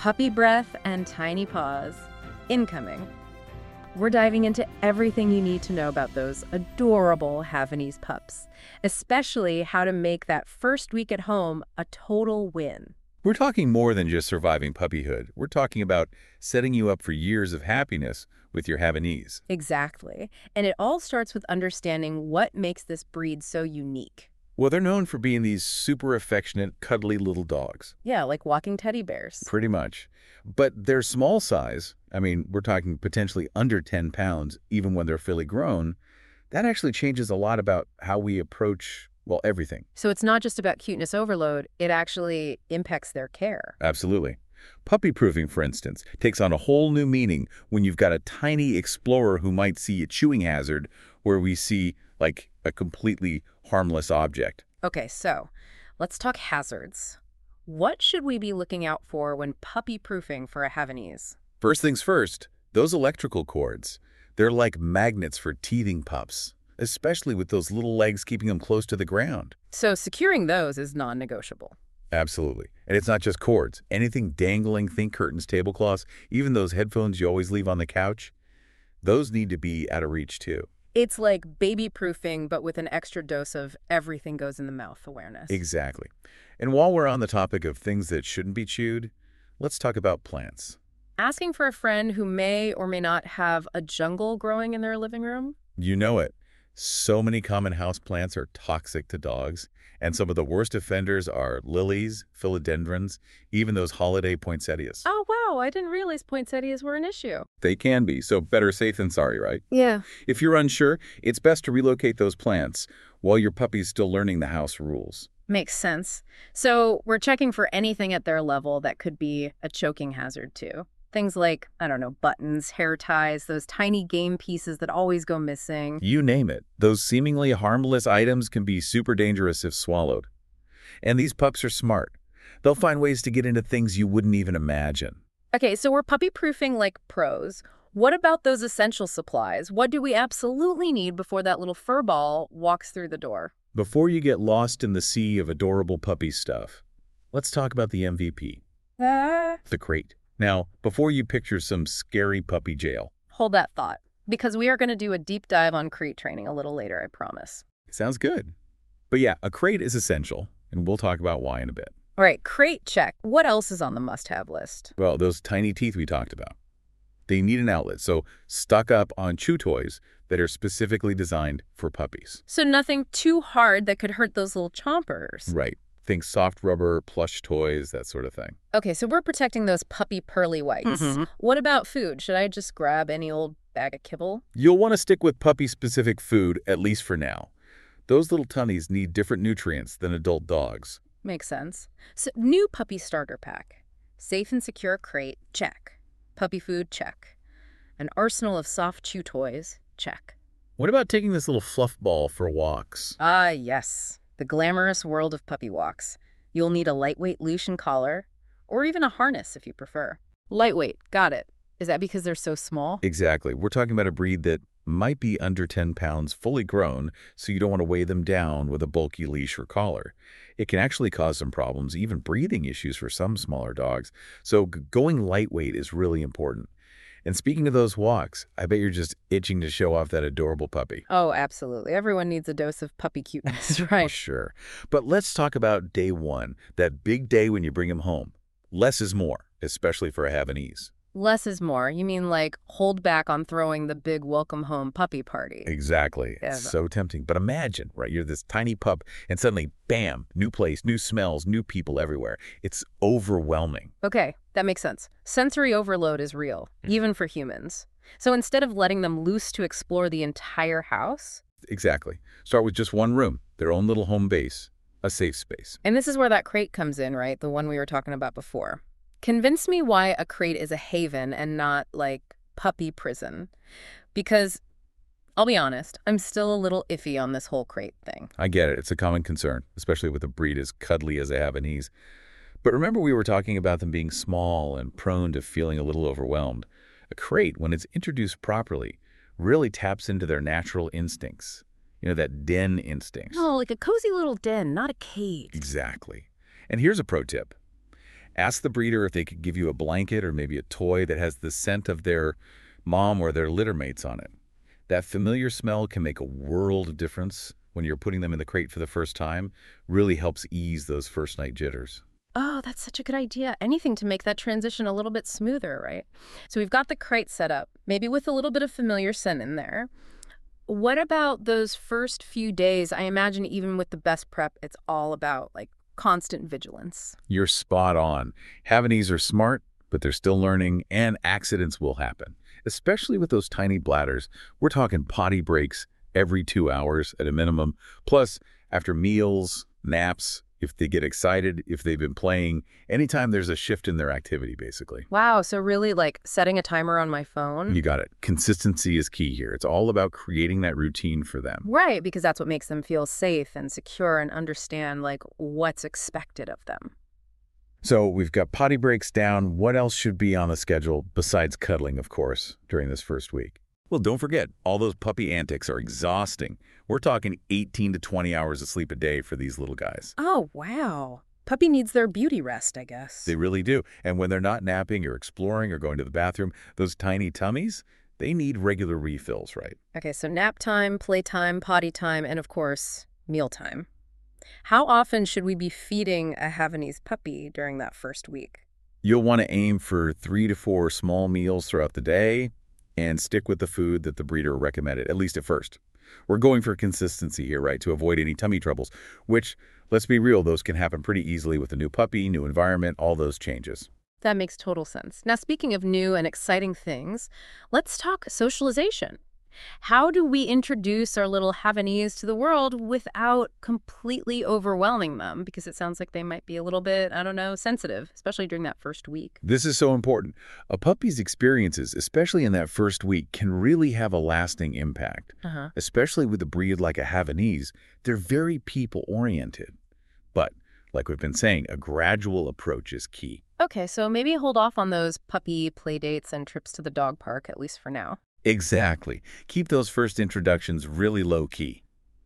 Puppy breath and tiny paws. Incoming. We're diving into everything you need to know about those adorable Havanese pups, especially how to make that first week at home a total win. We're talking more than just surviving puppyhood. We're talking about setting you up for years of happiness with your Havanese. Exactly. And it all starts with understanding what makes this breed so unique. Well, they're known for being these super affectionate, cuddly little dogs. Yeah, like walking teddy bears. Pretty much. But their small size, I mean, we're talking potentially under 10 pounds, even when they're fully grown, that actually changes a lot about how we approach, well, everything. So it's not just about cuteness overload, it actually impacts their care. Absolutely. Puppy proofing, for instance, takes on a whole new meaning when you've got a tiny explorer who might see a chewing hazard where we see, like, a completely harmless object. Okay, so let's talk hazards. What should we be looking out for when puppy proofing for a Havanese? First things first, those electrical cords. They're like magnets for teething pups, especially with those little legs keeping them close to the ground. So securing those is non-negotiable. Absolutely. And it's not just cords. Anything dangling, think curtains, tablecloths, even those headphones you always leave on the couch, those need to be out of reach too. It's like baby proofing, but with an extra dose of everything goes in the mouth awareness. Exactly. And while we're on the topic of things that shouldn't be chewed, let's talk about plants. Asking for a friend who may or may not have a jungle growing in their living room? You know it. So many common houseplants are toxic to dogs, and some of the worst offenders are lilies, philodendrons, even those holiday poinsettias. Oh, wow, I didn't realize poinsettias were an issue. They can be, so better safe than sorry, right? Yeah. If you're unsure, it's best to relocate those plants while your puppy's still learning the house rules. Makes sense. So we're checking for anything at their level that could be a choking hazard too. Things like, I don't know, buttons, hair ties, those tiny game pieces that always go missing. You name it. Those seemingly harmless items can be super dangerous if swallowed. And these pups are smart. They'll find ways to get into things you wouldn't even imagine. Okay, so we're puppy proofing like pros. What about those essential supplies? What do we absolutely need before that little fur ball walks through the door? Before you get lost in the sea of adorable puppy stuff, let's talk about the MVP, the crate. Now, before you picture some scary puppy jail. Hold that thought, because we are going to do a deep dive on crate training a little later, I promise. Sounds good. But yeah, a crate is essential, and we'll talk about why in a bit. All right, crate check. What else is on the must-have list? Well, those tiny teeth we talked about. They need an outlet, so stock up on chew toys that are specifically designed for puppies. So nothing too hard that could hurt those little chompers. Right. Think soft rubber, plush toys, that sort of thing. Okay, so we're protecting those puppy pearly whites. What about food? Should I just grab any old bag of kibble? You'll want to stick with puppy-specific food, at least for now. Those little tunnies need different nutrients than adult dogs. Makes sense. So new puppy starter pack. Safe and secure crate, check. Puppy food, check. An arsenal of soft chew toys, check. What about taking this little fluff ball for walks? Ah, yes. The glamorous world of puppy walks. You'll need a lightweight leash and collar, or even a harness if you prefer. Lightweight, got it. Is that because they're so small? Exactly. We're talking about a breed that might be under 10 pounds fully grown, so you don't want to weigh them down with a bulky leash or collar. It can actually cause some problems, even breathing issues for some smaller dogs. So going lightweight is really important. And speaking of those walks, I bet you're just itching to show off that adorable puppy. Oh, absolutely. Everyone needs a dose of puppy cuteness, right? Sure. But let's talk about day one, that big day when you bring him home. Less is more, especially for a Havanese. Less is more. You mean like hold back on throwing the big welcome home puppy party? Exactly. Yeah, It's so tempting. But imagine, right, you're this tiny pup and suddenly, bam, new place, new smells, new people everywhere. It's overwhelming. Okay, that makes sense. Sensory overload is real, even for humans. So instead of letting them loose to explore the entire house... Exactly. Start with just one room, their own little home base, a safe space. And this is where that crate comes in, right? The one we were talking about before. Convince me why a crate is a haven and not, like, puppy prison. Because, I'll be honest, I'm still a little iffy on this whole crate thing. I get it. It's a common concern, especially with a breed as cuddly as a Havanese. But remember we were talking about them being small and prone to feeling a little overwhelmed. A crate, when it's introduced properly, really taps into their natural instincts. You know, that den instinct. Oh, like a cozy little den, not a cage. Exactly. And here's a pro tip. Ask the breeder if they could give you a blanket or maybe a toy that has the scent of their mom or their litter mates on it. That familiar smell can make a world of difference when you're putting them in the crate for the first time. Really helps ease those first night jitters. Oh, that's such a good idea. Anything to make that transition a little bit smoother, right? So we've got the crate set up, maybe with a little bit of familiar scent in there. What about those first few days? I imagine even with the best prep, it's all about like constant vigilance. You're spot on. Havanese are smart, but they're still learning, and accidents will happen, especially with those tiny bladders. We're talking potty breaks every 2 hours at a minimum, plus after meals, naps, if they get excited, if they've been playing, anytime there's a shift in their activity, basically. Wow, so really like setting a timer on my phone? You got it. Consistency is key here. It's all about creating that routine for them. Right, because that's what makes them feel safe and secure and understand like what's expected of them. So we've got potty breaks down. What else should be on the schedule besides cuddling, of course, during this first week? Well, don't forget, all those puppy antics are exhausting. We're talking 18 to 20 hours of sleep a day for these little guys. Oh, wow. Puppy needs their beauty rest, I guess. They really do. And when they're not napping or exploring or going to the bathroom, those tiny tummies, they need regular refills, right? Okay, so nap time, playtime, potty time, and of course, mealtime. How often should we be feeding a Havanese puppy during that first week? You'll want to aim for 3 to 4 small meals throughout the day and stick with the food that the breeder recommended, at least at first. We're going for consistency here, right, to avoid any tummy troubles, which, let's be real, those can happen pretty easily with a new puppy, new environment, all those changes. That makes total sense. Now, speaking of new and exciting things, let's talk socialization. How do we introduce our little Havanese to the world without completely overwhelming them? Because it sounds like they might be a little bit, I don't know, sensitive, especially during that first week. This is so important. A puppy's experiences, especially in that first week, can really have a lasting impact. Especially with a breed like a Havanese, they're very people-oriented. But, like we've been saying, a gradual approach is key. Okay, so maybe hold off on those puppy play dates and trips to the dog park, at least for now. Exactly. Keep those first introductions really low-key.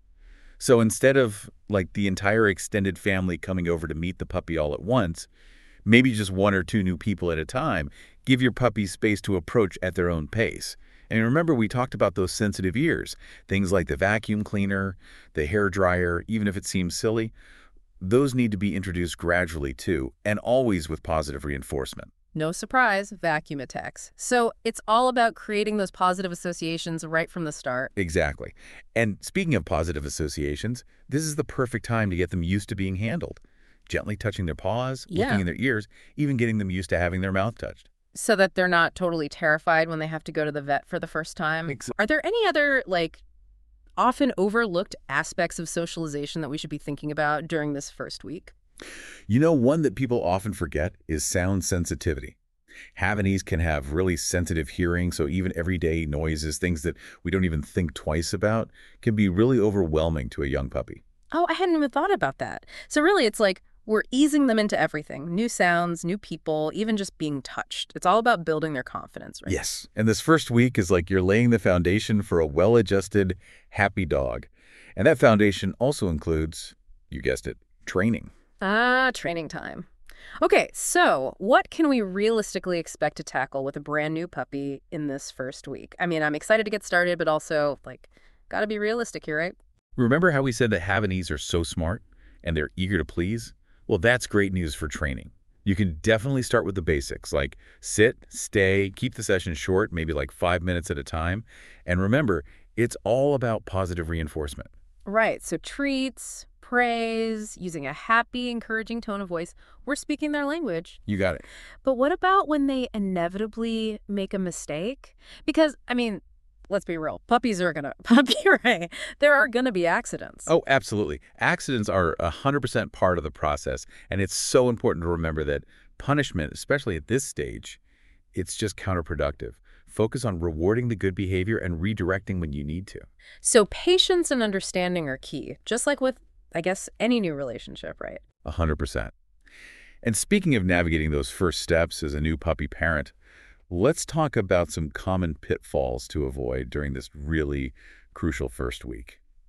So instead of like the entire extended family coming over to meet the puppy all at once, maybe just 1 or 2 new people at a time, give your puppy space to approach at their own pace. And remember, we talked about those sensitive ears, things like the vacuum cleaner, the hair dryer, even if it seems silly. Those need to be introduced gradually too, and always with positive reinforcement. No surprise, vacuum attacks. So it's all about creating those positive associations right from the start. Exactly. And speaking of positive associations, this is the perfect time to get them used to being handled. Gently touching their paws, looking in their ears, even getting them used to having their mouth touched. So that they're not totally terrified when they have to go to the vet for the first time. Are there any other, like, often overlooked aspects of socialization that we should be thinking about during this first week? You know, one that people often forget is sound sensitivity. Havanese can have really sensitive hearing, so even everyday noises, things that we don't even think twice about, can be really overwhelming to a young puppy. Oh, I hadn't even thought about that. So really, it's like we're easing them into everything. New sounds, new people, even just being touched. It's all about building their confidence, right? Yes, and this first week is like you're laying the foundation for a well-adjusted, happy dog. And that foundation also includes, you guessed it, training. Training time. Okay, so what can we realistically expect to tackle with a brand new puppy in this first week? I mean, I'm excited to get started, but also, like, gotta be realistic here, right? Remember how we said that Havanese are so smart and they're eager to please? Well, that's great news for training. You can definitely start with the basics, like sit, stay, keep the session short, maybe like 5 minutes at a time. And remember, it's all about positive reinforcement. Right, so treats, praise, using a happy, encouraging tone of voice. We're speaking their language. You got it. But what about when they inevitably make a mistake? Because, I mean, let's be real. Puppies are gonna, right? There are gonna be accidents. Oh, absolutely. Accidents are 100% part of the process, and it's so important to remember that punishment, especially at this stage, it's just counterproductive. Focus on rewarding the good behavior and redirecting when you need to. So patience and understanding are key, just like with, I guess, any new relationship, right? 100%. And speaking of navigating those first steps as a new puppy parent, let's talk about some common pitfalls to avoid during this really crucial first week.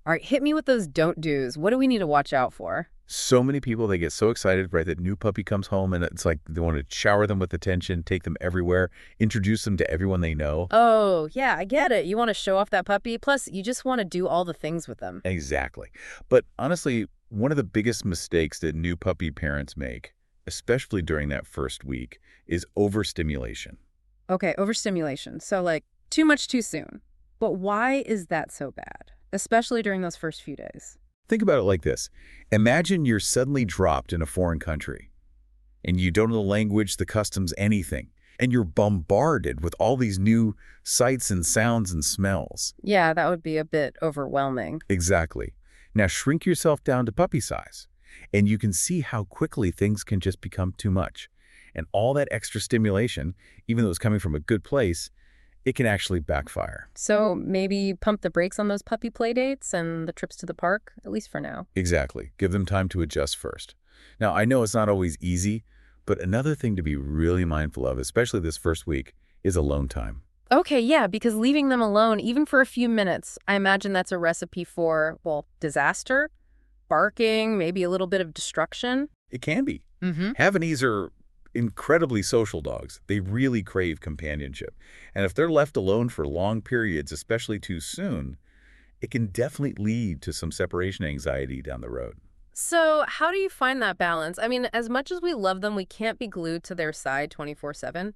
All right, hit me with those don't do's. What do we need to watch out for? So many people, they get so excited, right, that new puppy comes home and it's like they want to shower them with attention, take them everywhere, introduce them to everyone they know. Oh, yeah, I get it. You want to show off that puppy. Plus, you just want to do all the things with them. Exactly. But honestly, one of the biggest mistakes that new puppy parents make, especially during that first week, is overstimulation. Okay, overstimulation. So, like, too much too soon. But why is that so bad? Especially during those first few days. Think about it like this. Imagine you're suddenly dropped in a foreign country and you don't know the language, the customs, anything. And you're bombarded with all these new sights and sounds and smells. Yeah, that would be a bit overwhelming. Exactly. Now shrink yourself down to puppy size and you can see how quickly things can just become too much. And all that extra stimulation, even though it's coming from a good place, it can actually backfire. So maybe pump the brakes on those puppy play dates and the trips to the park, at least for now. Exactly. Give them time to adjust first. Now, I know it's not always easy, but another thing to be really mindful of, especially this first week, is alone time. Okay, yeah, because leaving them alone, even for a few minutes, I imagine that's a recipe for, well, disaster, barking, maybe a little bit of destruction. It can be. Mm-hmm. Havanese are incredibly social dogs. They really crave companionship. And if they're left alone for long periods, especially too soon, it can definitely lead to some separation anxiety down the road. So how do you find that balance? I mean, as much as we love them, we can't be glued to their side 24/7.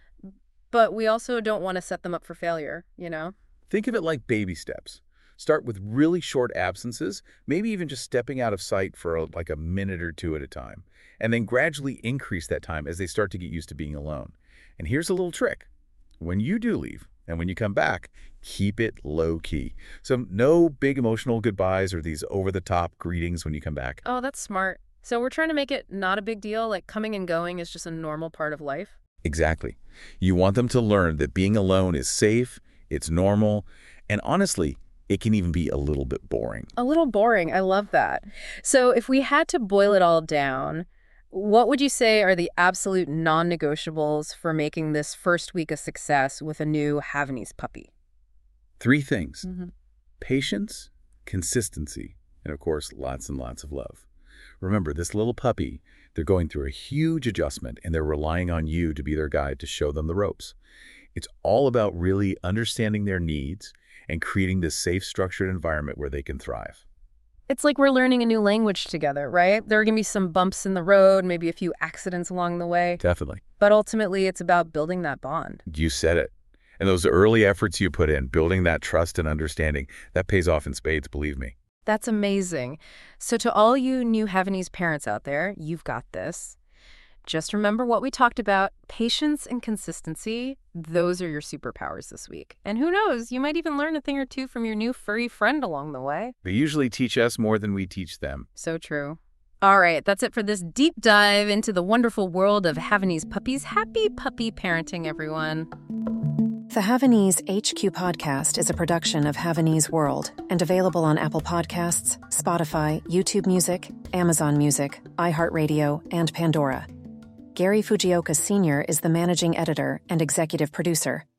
But we also don't want to set them up for failure, you know? Think of it like baby steps. Start with really short absences, maybe even just stepping out of sight for like a minute or two at a time, and then gradually increase that time as they start to get used to being alone. And here's a little trick. When you do leave and when you come back, keep it low key. So no big emotional goodbyes or these over-the-top greetings when you come back. Oh, that's smart. So we're trying to make it not a big deal, like coming and going is just a normal part of life? Exactly. You want them to learn that being alone is safe, it's normal, and honestly, it can even be a little bit boring. A little boring. I love that. So if we had to boil it all down, what would you say are the absolute non-negotiables for making this first week a success with a new Havanese puppy? 3 things. Mm-hmm. Patience, consistency, and of course, lots and lots of love. Remember, this little puppy, they're going through a huge adjustment and they're relying on you to be their guide to show them the ropes. It's all about really understanding their needs and creating this safe, structured environment where they can thrive. It's like we're learning a new language together, right? There are going to be some bumps in the road, maybe a few accidents along the way. Definitely. But ultimately, it's about building that bond. You said it. And those early efforts you put in, building that trust and understanding, that pays off in spades, believe me. That's amazing. So to all you new Havanese parents out there, you've got this. Just remember what we talked about. Patience and consistency, those are your superpowers this week. And who knows, you might even learn a thing or two from your new furry friend along the way. They usually teach us more than we teach them. So true. All right, that's it for this deep dive into the wonderful world of Havanese puppies. Happy puppy parenting, everyone. The Havanese HQ podcast is a production of Havanese World and available on Apple Podcasts, Spotify, YouTube Music, Amazon Music, iHeartRadio, and Pandora. Gary Fujioka Sr. is the managing editor and executive producer.